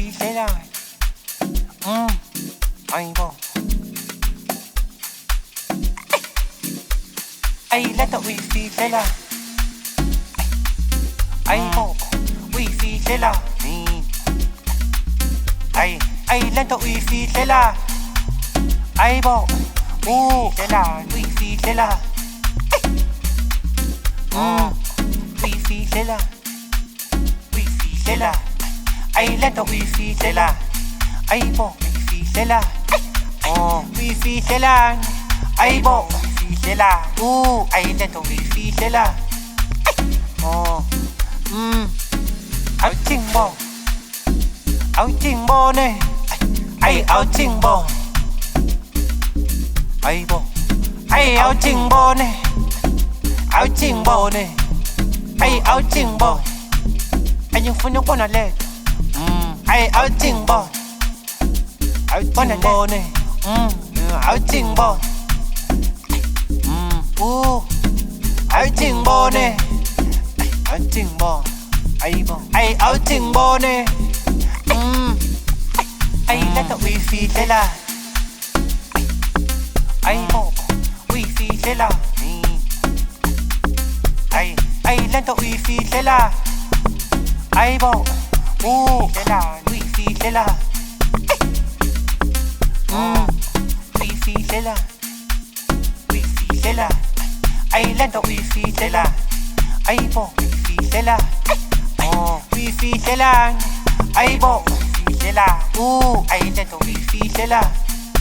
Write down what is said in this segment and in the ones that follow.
uyifihlela ayibo ayileta uyifihlela ayibo uyifihlela ayileta uyifihlela ayibo uyifihlela uyifihlela uyifihlela ayileta uyifihlela ayibo uyifihlela uyifihlela ayibo uyifihlela ayileta uyifihlela awuthingbo awuthingbone awuthingbone ayibo awuthingbone awuthingbone awuthingbone angifuna ukubona leto awuthingbone awuthingbone awuthingbone awuthingbone awuthingbone ayibo awuthingbone ayileta uyifihlela ayibo uyifihlela ayileta uyifihlela ayibo uyifihlela uyifihlela uyifihlela ayileta uyifihlela ayibo uyifihlela uyifihlela ayibo uyifihlela ayileta uyifihlela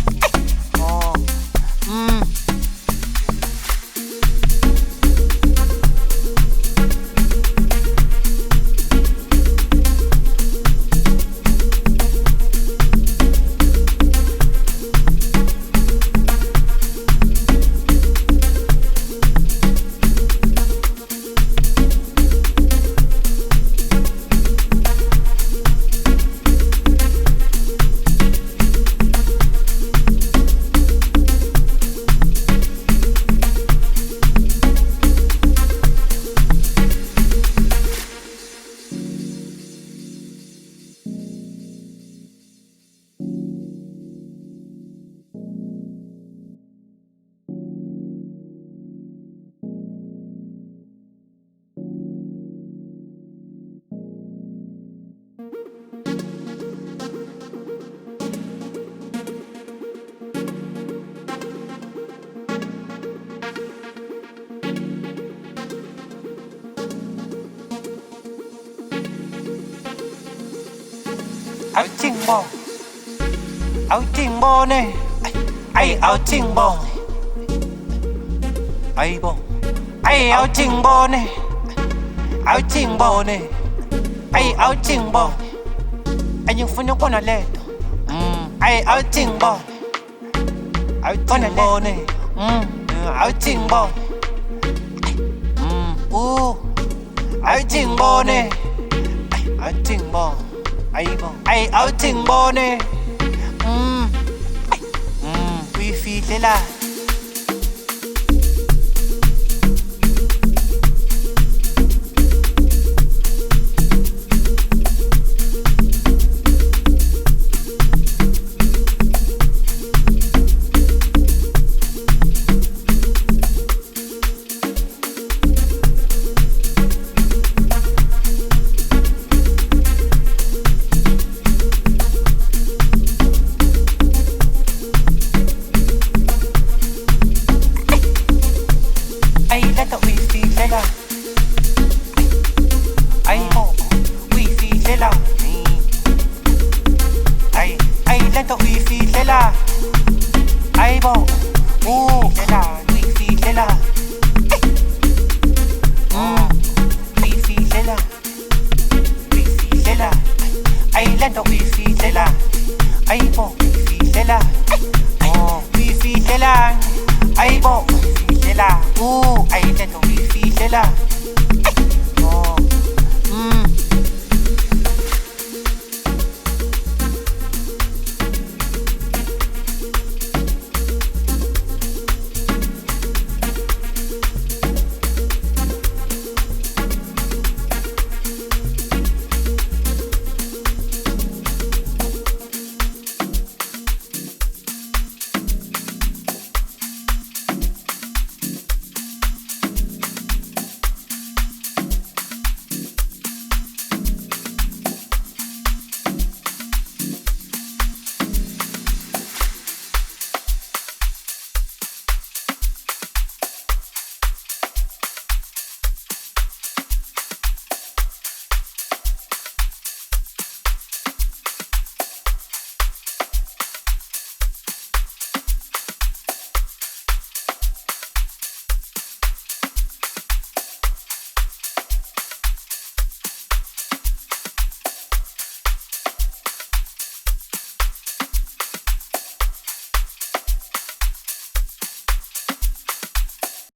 awuthingbone awuthingbone awuthingbone ayibo awuthingbone awuthingbone awuthingbone angifuna ukubona leto awuthingbone awuthingbone awuthingbone awuthingbone awuthingbone ayibo awuthingbone uyifihlela ayibo uyifihlela ayileta uyifihlela ayibo uyifihlela uyifihlela uyifihlela ayileta uyifihlela ayibo uyifihlela uyifihlela ayibo uyifihlela ayileta uyifihlela